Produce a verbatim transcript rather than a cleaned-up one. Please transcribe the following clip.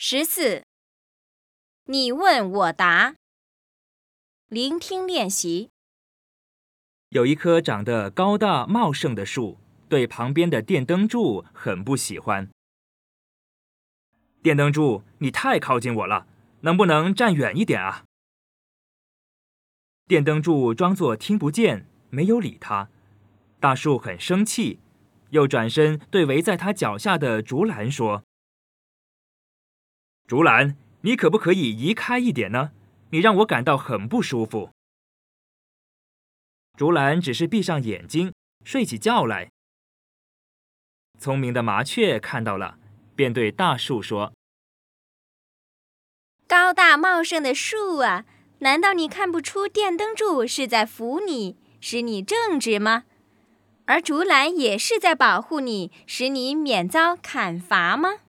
十四，你问我答。聆听练习。 有一棵长得高大茂盛的树，对旁边的电灯柱很不喜欢。电灯柱，你太靠近我了，能不能站远一点啊？电灯柱装作听不见，没有理他。大树很生气，又转身对围在他脚下的竹篮说：“竹篮，你可不可以移开一点呢？你让我感到很不舒服。”竹篮只是闭上眼睛，睡起觉来。聪明的麻雀看到了，便对大树说：“ 高大茂盛的树啊，难道你看不出电灯柱是在扶你，使你正直吗？而竹篮也是在保护你，使你免遭砍伐吗？”